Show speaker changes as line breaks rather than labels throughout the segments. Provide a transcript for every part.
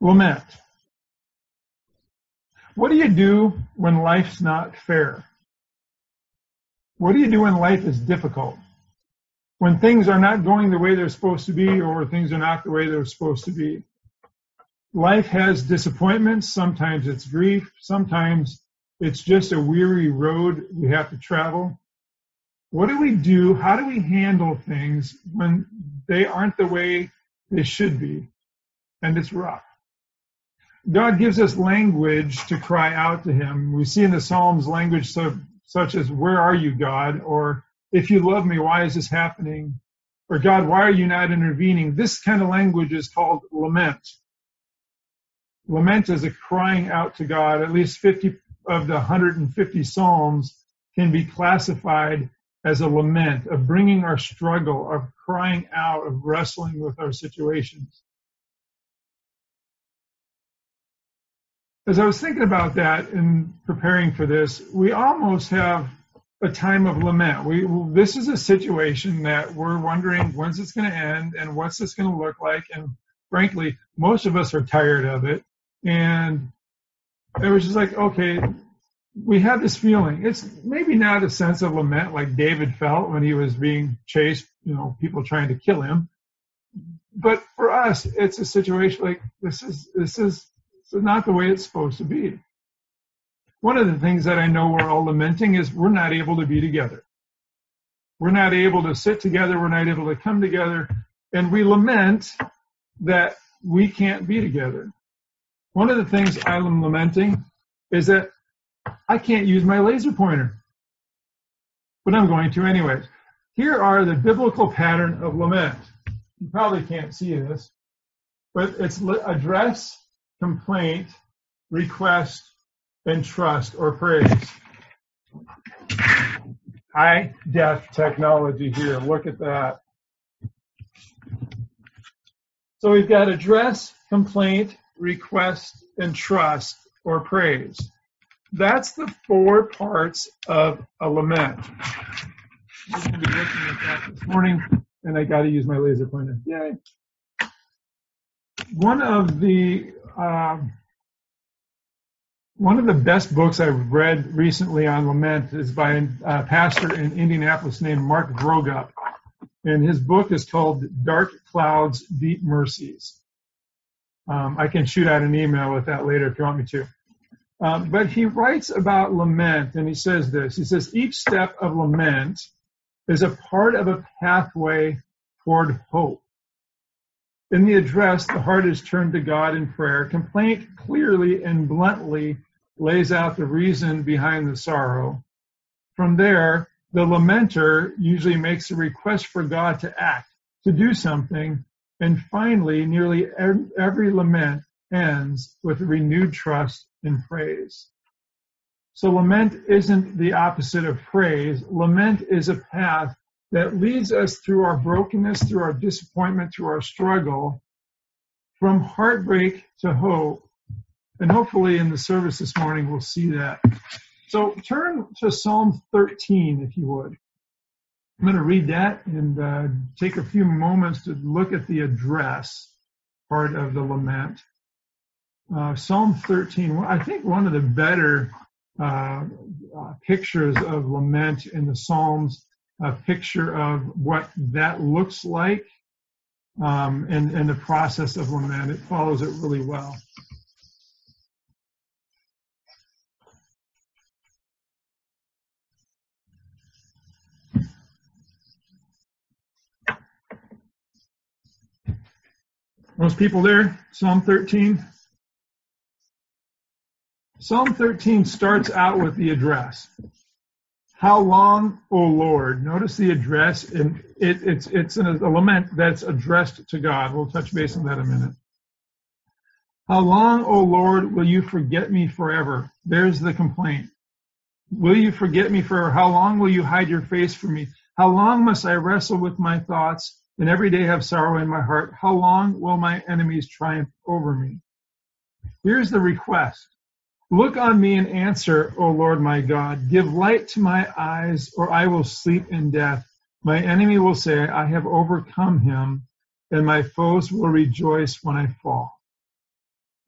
Lament. What do you do when life's not fair? What do you do when life is difficult? When things are not going the way they're supposed to be, or things are not the way they're supposed to be? Life has disappointments. Sometimes it's grief. Sometimes it's just a weary road we have to travel. What do we do? How do we handle things when they aren't the way they should be? And it's rough. God gives us language to cry out to him. We see in the Psalms language such as, "Where are you, God?" Or, "If you love me, why is this happening?" Or, "God, why are you not intervening?" This kind of language is called lament. Lament is a crying out to God. At least 50 of the 150 Psalms can be classified as a lament, of bringing our struggle, of crying out, of wrestling with our situations. As I was thinking about that and preparing for this, we almost have a time of lament. This is a situation that we're wondering, when's this going to end and what's this going to look like? And frankly, most of us are tired of it. And it was just like, okay, we have this feeling. It's maybe not a sense of lament like David felt when he was being chased, people trying to kill him. But for us, it's a situation like this is not the way it's supposed to be. One of the things that I know we're all lamenting is we're not able to be together. We're not able to sit together. We're not able to come together. And we lament that we can't be together. One of the things I'm lamenting is that I can't use my laser pointer. But I'm going to anyways. Here are the biblical pattern of lament. You probably can't see this, but it's address, complaint, request, and trust or praise. High-def technology here. Look at that. So we've got address, complaint, request, and trust or praise. That's the 4 parts of a lament. I'm going to be looking at that this morning, and I got to use my laser pointer. Yay. One of the best books I've read recently on lament is by a pastor in Indianapolis named Mark Vroegop. And his book is called Dark Clouds, Deep Mercies. I can shoot out an email with that later if you want me to. But he writes about lament, and he says this. He says, each step of lament is a part of a pathway toward hope. In the address, the heart is turned to God in prayer. Complaint clearly and bluntly lays out the reason behind the sorrow. From there, the lamenter usually makes a request for God to act, to do something, and finally, nearly every lament ends with renewed trust and praise. So lament isn't the opposite of praise. Lament is a path that leads us through our brokenness, through our disappointment, through our struggle, from heartbreak to hope. And hopefully in the service this morning, we'll see that. So turn to Psalm 13, if you would. I'm going to read that and take a few moments to look at the address part of the lament. Psalm 13, I think one of the better pictures of lament in the Psalms, a picture of what that looks like and the process of lament. It follows it really well. Most people there? Psalm 13? Psalm 13 starts out with the address. How long, O Lord? Notice the address, and it's a lament that's addressed to God. We'll touch base on that in a minute. How long, O Lord, will you forget me forever? There's the complaint. Will you forget me forever? How long will you hide your face from me? How long must I wrestle with my thoughts and every day have sorrow in my heart? How long will my enemies triumph over me? Here's the request. Look on me and answer, O Lord my God. Give light to my eyes, or I will sleep in death. My enemy will say, I have overcome him, and my foes will rejoice when I fall.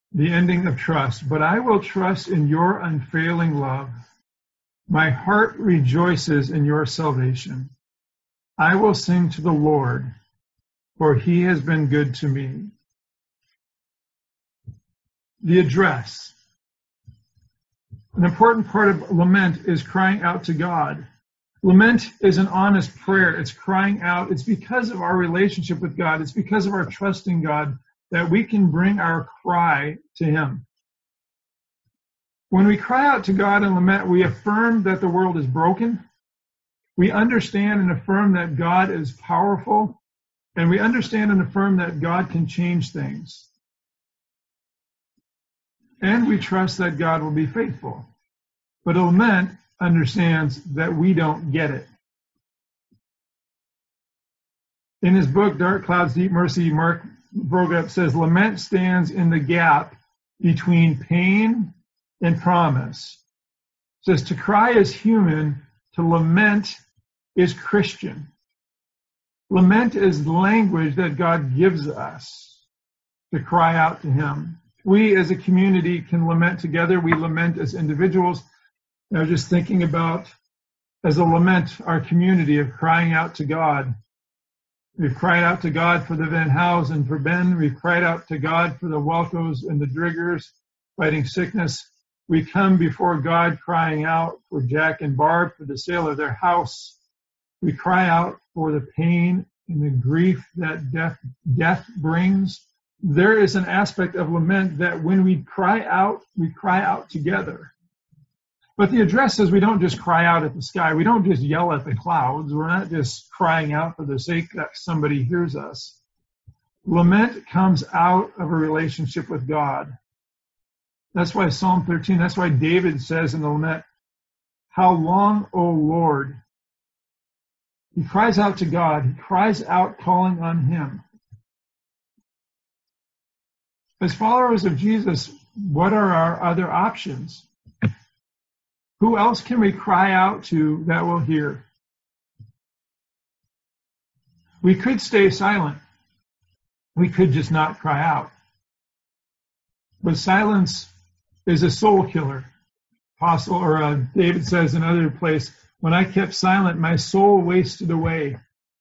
the ending of trust. But I will trust in your unfailing love. My heart rejoices in your salvation. I will sing to the Lord, for he has been good to me. The address. An important part of lament is crying out to God. Lament is an honest prayer. It's crying out. It's because of our relationship with God. It's because of our trust in God that we can bring our cry to him. When we cry out to God and lament, we affirm that the world is broken. We understand and affirm that God is powerful. And we understand and affirm that God can change things. And we trust that God will be faithful. But a lament understands that we don't get it. In his book, Dark Clouds, Deep Mercy, Mark Vroegop says, lament stands in the gap between pain and promise. It says to cry is human, to lament is Christian. Lament is language that God gives us to cry out to him. We as a community can lament together. We lament as individuals. I was just thinking about, as a lament, our community of crying out to God. We've cried out to God for the Van Howes and for Ben. We've cried out to God for the Welkos and the Driggers fighting sickness. We come before God crying out for Jack and Barb for the sale of their house. We cry out for the pain and the grief that death brings. There is an aspect of lament that when we cry out together. But the address says we don't just cry out at the sky. We don't just yell at the clouds. We're not just crying out for the sake that somebody hears us. Lament comes out of a relationship with God. That's why Psalm 13, that's why David says in the lament, how long, O Lord? He cries out to God. He cries out calling on him. As followers of Jesus, what are our other options? Who else can we cry out to that will hear? We could stay silent. We could just not cry out. But silence is a soul killer. David says in another place, when I kept silent, my soul wasted away.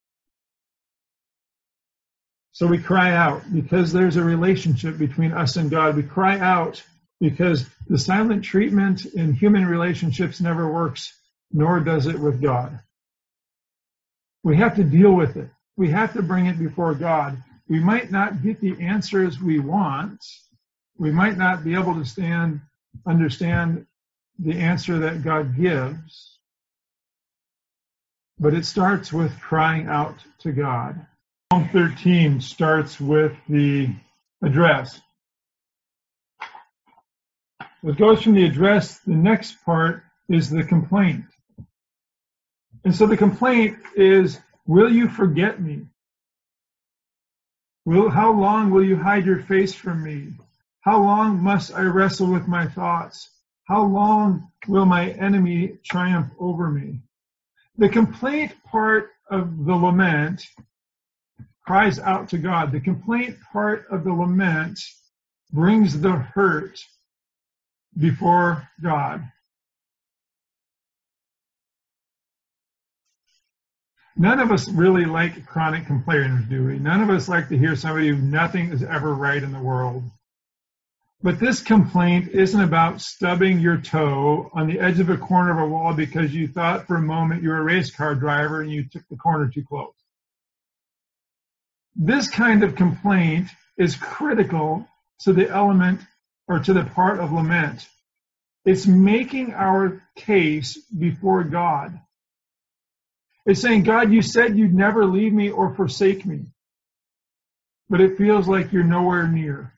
So we cry out because there's a relationship between us and God. We cry out because the silent treatment in human relationships never works, nor does it with God. We have to deal with it. We have to bring it before God. We might not get the answers we want. We might not be able to understand the answer that God gives. But it starts with crying out to God. Psalm 13 starts with the address. It goes from the address, the next part is the complaint. And so the complaint is, will you forget me? How long will you hide your face from me? How long must I wrestle with my thoughts? How long will my enemy triumph over me? The complaint part of the lament cries out to God. The complaint part of the lament brings the hurt before God. None of us really like chronic complainers, do we? None of us like to hear somebody who nothing is ever right in the world. But this complaint isn't about stubbing your toe on the edge of a corner of a wall because you thought for a moment you were a race car driver and you took the corner too close. This kind of complaint is critical to the element or to the part of lament. It's making our case before God. It's saying, God, you said you'd never leave me or forsake me, but it feels like you're nowhere near.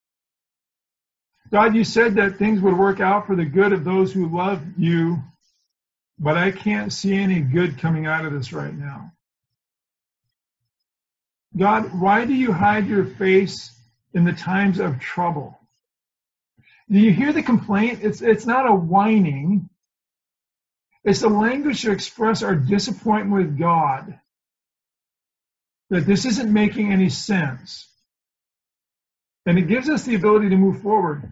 God, you said that things would work out for the good of those who love you, but I can't see any good coming out of this right now. God, why do you hide your face in the times of trouble? Do you hear the complaint? It's not a whining. It's the language to express our disappointment with God, that this isn't making any sense. And it gives us the ability to move forward.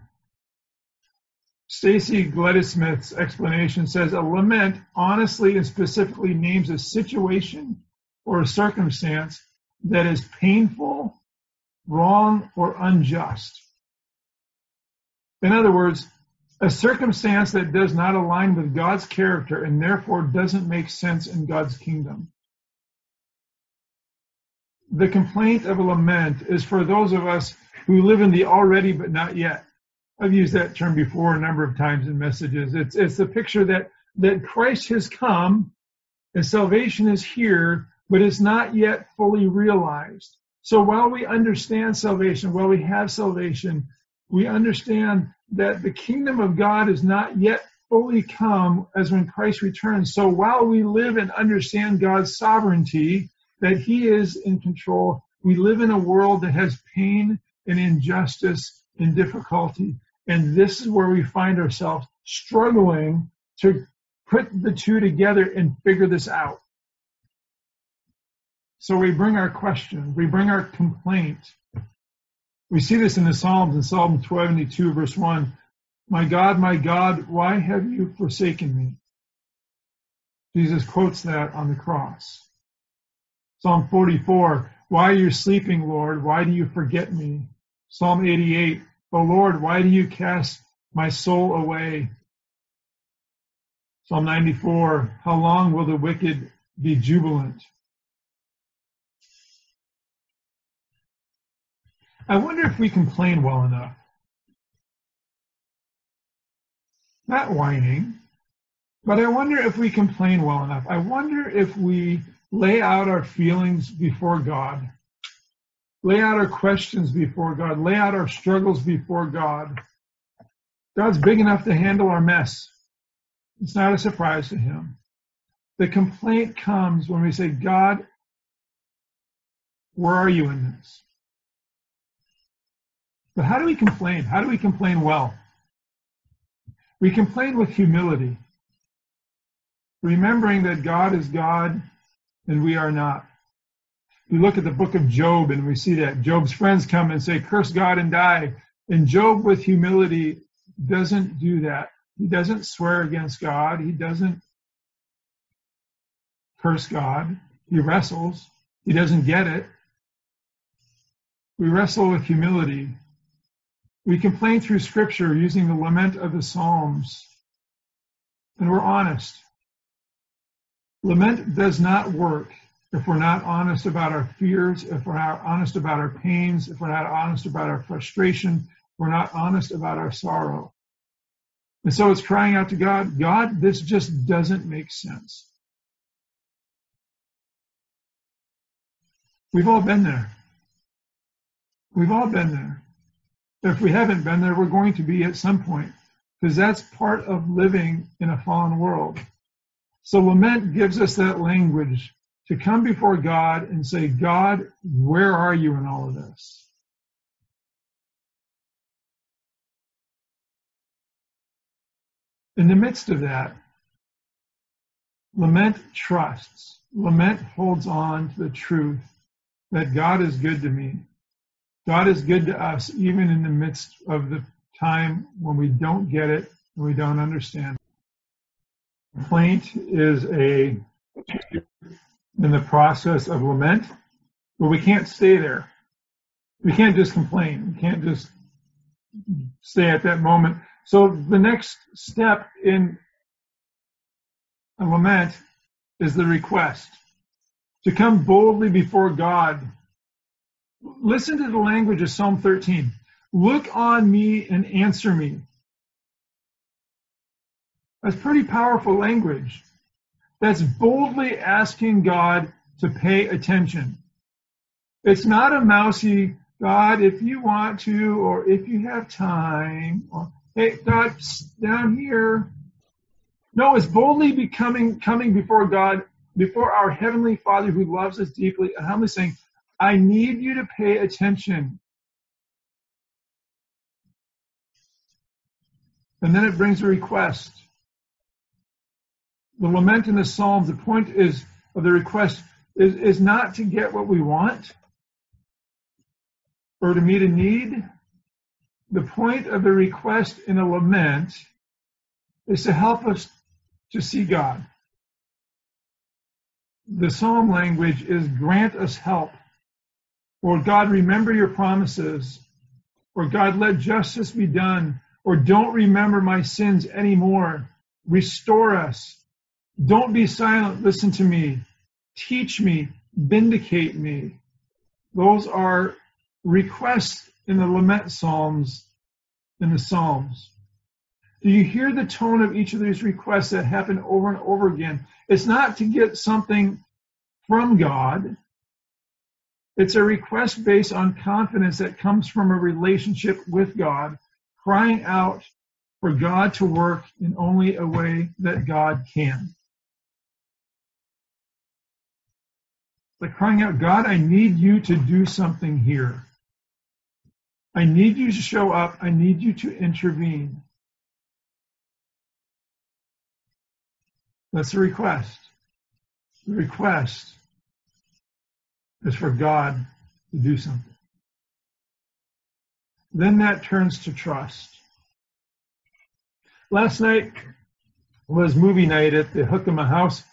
Stacy Gledismith's explanation says, a lament honestly and specifically names a situation or a circumstance that is painful, wrong, or unjust. In other words, a circumstance that does not align with God's character and therefore doesn't make sense in God's kingdom. The complaint of a lament is for those of us who live in the already but not yet. I've used that term before a number of times in messages. It's the picture that Christ has come and salvation is here, but it's not yet fully realized. So while we understand salvation, while we have salvation, we understand that the kingdom of God is not yet fully come as when Christ returns. So while we live and understand God's sovereignty, that He is in control, we live in a world that has pain and injustice and difficulty. And this is where we find ourselves struggling to put the two together and figure this out. So we bring our questions, we bring our complaint. We see this in the Psalms, in Psalm 22, verse 1. My God, why have you forsaken me? Jesus quotes that on the cross. Psalm 44, why are you sleeping, Lord? Why do you forget me? Psalm 88, O Lord, why do you cast my soul away? Psalm 94, how long will the wicked be jubilant? I wonder if we complain well enough. Not whining, but I wonder if we complain well enough. I wonder if we lay out our feelings before God, lay out our questions before God, lay out our struggles before God. God's big enough to handle our mess. It's not a surprise to Him. The complaint comes when we say, God, where are you in this? But how do we complain? How do we complain well? We complain with humility, remembering that God is God and we are not. We look at the book of Job and we see that Job's friends come and say, curse God and die. And Job with humility doesn't do that. He doesn't swear against God. He doesn't curse God. He wrestles. He doesn't get it. We wrestle with humility. We complain through Scripture using the lament of the Psalms. And we're honest. Lament does not work if we're not honest about our fears, if we're not honest about our pains, if we're not honest about our frustration, if we're not honest about our sorrow. And so it's crying out to God, God, this just doesn't make sense. We've all been there. We've all been there. If we haven't been there, we're going to be at some point, because that's part of living in a fallen world. So lament gives us that language to come before God and say, God, where are you in all of this? In the midst of that, lament trusts. Lament holds on to the truth that God is good to me. God is good to us even in the midst of the time when we don't get it and we don't understand. Complaint is in the process of lament, but we can't stay there. We can't just complain. We can't just stay at that moment. So the next step in a lament is the request to come boldly before God. Listen to the language of Psalm 13. Look on me and answer me. That's pretty powerful language. That's boldly asking God to pay attention. It's not a mousy, God, if you want to, or if you have time, or hey, God, down here. No, it's boldly coming before God, before our Heavenly Father who loves us deeply, and humbly saying, I need you to pay attention. And then it brings a request. The lament in the Psalms, the point is of the request is not to get what we want or to meet a need, the point of the request in a lament is to help us to see God. The psalm language is grant us help, or God, remember your promises, or God, let justice be done, or don't remember my sins anymore. Restore us. Don't be silent. Listen to me. Teach me. Vindicate me. Those are requests in the lament psalms, in the Psalms. Do you hear the tone of each of these requests that happen over and over again? It's not to get something from God. It's a request based on confidence that comes from a relationship with God, crying out for God to work in only a way that God can. Like crying out, God, I need you to do something here. I need you to show up. I need you to intervene. That's the request. The request is for God to do something. Then that turns to trust. Last night was movie night at the Hookema House.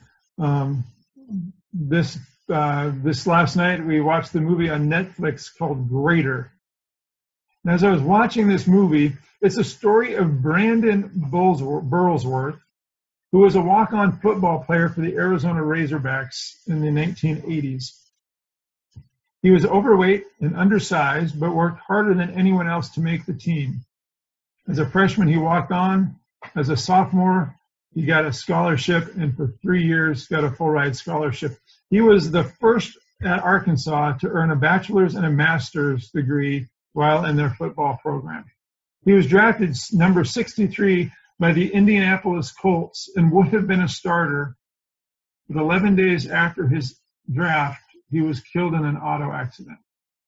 This last night we watched the movie on Netflix called Greater. And as I was watching this movie, it's a story of Brandon Burlsworth, who was a walk-on football player for the Arizona Razorbacks in the 1980s. He was overweight and undersized, but worked harder than anyone else to make the team. As a freshman, he walked on. As a sophomore, he got a scholarship, and for 3 years, got a full-ride scholarship. He was the first at Arkansas to earn a bachelor's and a master's degree while in their football program. He was drafted number 63 by the Indianapolis Colts and would have been a starter. But 11 days after his draft, he was killed in an auto accident.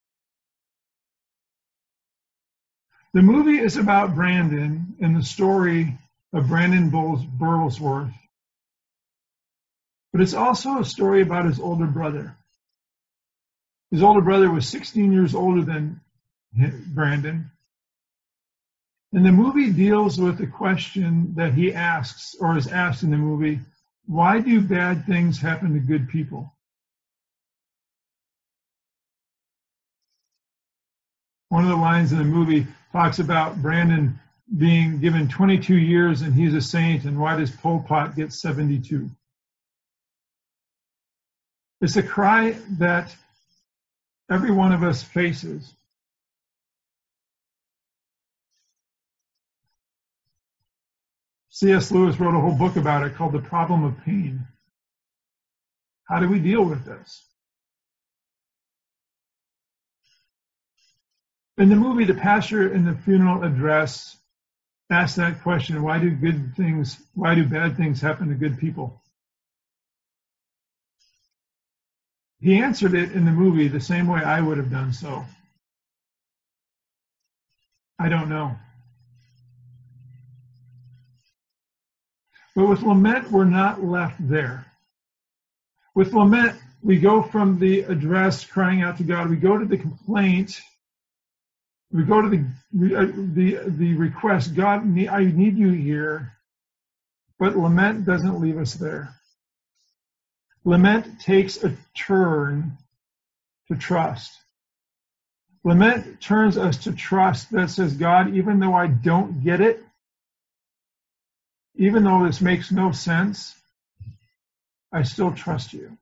The movie is about Brandon and the story of Brandon Burlsworth. But it's also a story about his older brother. His older brother was 16 years older than Brandon. And the movie deals with the question that he asks, or is asked in the movie, why do bad things happen to good people? One of the lines in the movie talks about Brandon being given 22 years and he's a saint, and why does Pol Pot get 72? It's a cry that every one of us faces. C.S. Lewis wrote a whole book about it called The Problem of Pain. How do we deal with this? In the movie, the pastor in the funeral address asked that question, why do bad things happen to good people? He answered it in the movie the same way I would have done so. I don't know. But with lament, we're not left there. With lament, we go from the address crying out to God, we go to the complaint, we go to the request, God, I need you here. But lament doesn't leave us there. Lament takes a turn to trust. Lament turns us to trust that says, God, even though I don't get it, even though this makes no sense, I still trust you.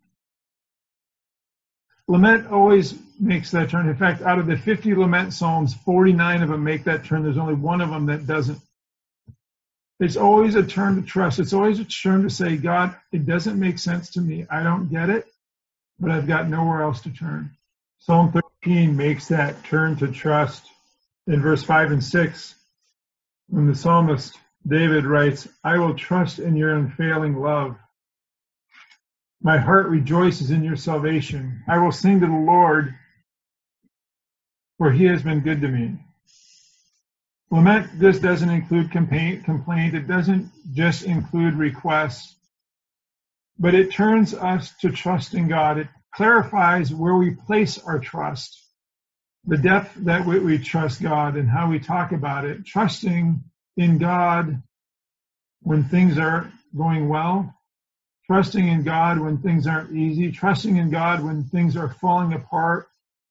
Lament always makes that turn. In fact, out of the 50 lament psalms, 49 of them make that turn. There's only one of them that doesn't. It's always a turn to trust. It's always a turn to say, God, it doesn't make sense to me. I don't get it, but I've got nowhere else to turn. Psalm 13 makes that turn to trust in verse 5 and 6, when the psalmist David writes, I will trust in your unfailing love. My heart rejoices in your salvation. I will sing to the Lord, for he has been good to me. Lament, this doesn't include complaint. It doesn't just include requests, but it turns us to trust in God. It clarifies where we place our trust. the depth that we trust God and how we talk about it, trusting in God when things are going well, trusting in God when things aren't easy, trusting in God when things are falling apart,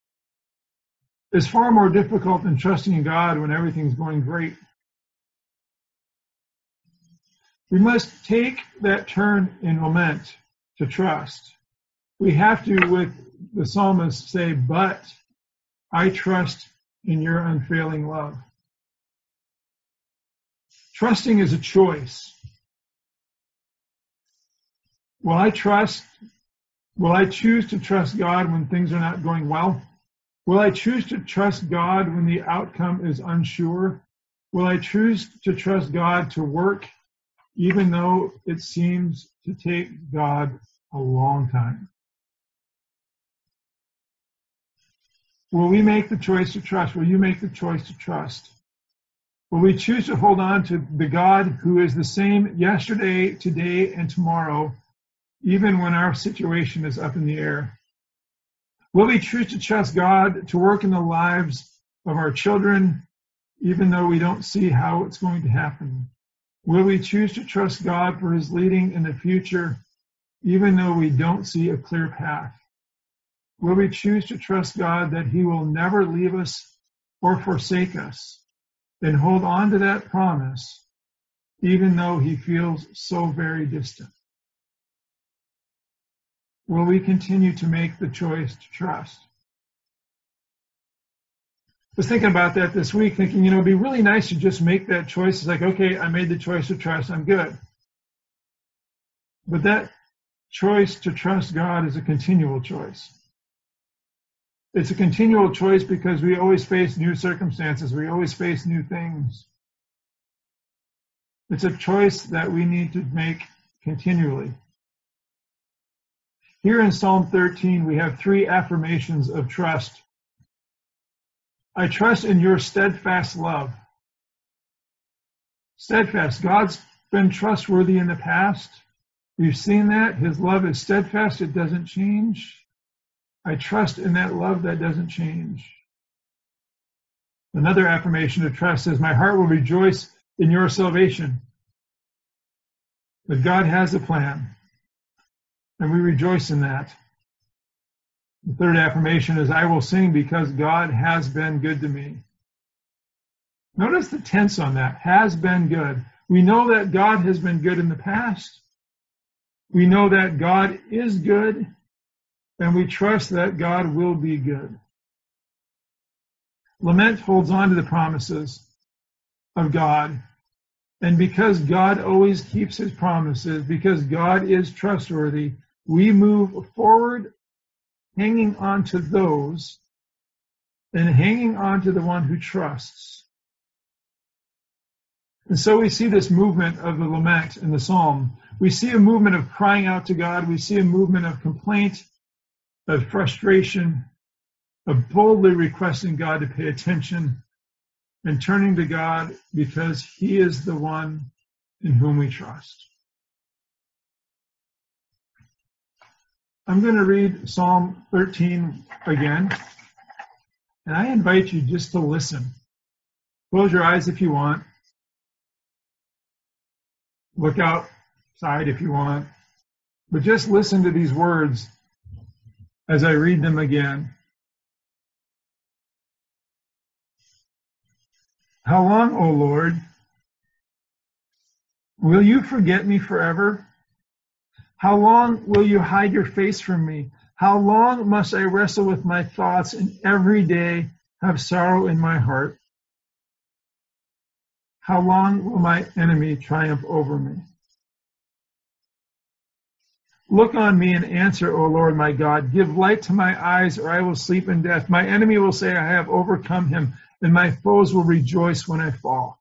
is far more difficult than trusting in God when everything's going great. We must take that turn in lament to trust. We have to, with the psalmist, say, but I trust in your unfailing love. Trusting is a choice. Will I choose to trust God when things are not going well? Will I choose to trust God when the outcome is unsure? Will I choose to trust God to work even though it seems to take God a long time? Will we make the choice to trust? Will you make the choice to trust? Will we choose to hold on to the God who is the same yesterday, today, and tomorrow, even when our situation is up in the air? Will we choose to trust God to work in the lives of our children, even though we don't see how it's going to happen? Will we choose to trust God for his leading in the future, even though we don't see a clear path? Will we choose to trust God that he will never leave us or forsake us, and hold on to that promise, even though he feels so very distant? Will we continue to make the choice to trust? I was thinking about that this week, thinking, it'd be really nice to just make that choice. It's like, okay, I made the choice to trust, I'm good. But that choice to trust God is a continual choice. It's a continual choice because we always face new circumstances. We always face new things. It's a choice that we need to make continually. Here in Psalm 13, we have 3 affirmations of trust. I trust in your steadfast love. Steadfast. God's been trustworthy in the past. We've seen that. His love is steadfast. It doesn't change. I trust in that love that doesn't change. Another affirmation of trust says, my heart will rejoice in your salvation. That God has a plan, and we rejoice in that. The third affirmation is, I will sing because God has been good to me. Notice the tense on that, has been good. We know that God has been good in the past. We know that God is good, and we trust that God will be good. Lament holds on to the promises of God. And because God always keeps his promises, because God is trustworthy, we move forward hanging on to those and hanging on to the one who trusts. And so we see this movement of the lament in the psalm. We see a movement of crying out to God. We see a movement of complaint, of frustration, of boldly requesting God to pay attention and turning to God because he is the one in whom we trust. I'm going to read Psalm 13 again, and I invite you just to listen. Close your eyes if you want. Look outside if you want. But just listen to these words as I read them again. How long, O Lord, will you forget me forever? How long will you hide your face from me? How long must I wrestle with my thoughts and every day have sorrow in my heart? How long will my enemy triumph over me? Look on me and answer, O Lord my God. Give light to my eyes, or I will sleep in death. My enemy will say, I have overcome him, and my foes will rejoice when I fall.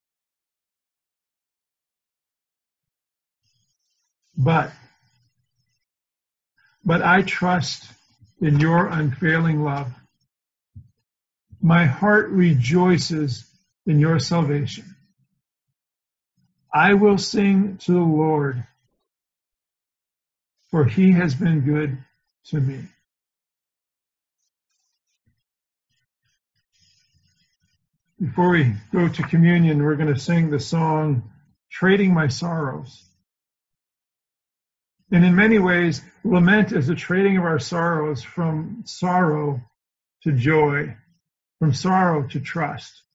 But I trust in your unfailing love. My heart rejoices in your salvation. I will sing to the Lord, for he has been good to me. Before we go to communion, we're going to sing the song, Trading My Sorrows. And in many ways, lament is a trading of our sorrows from sorrow to joy, from sorrow to trust.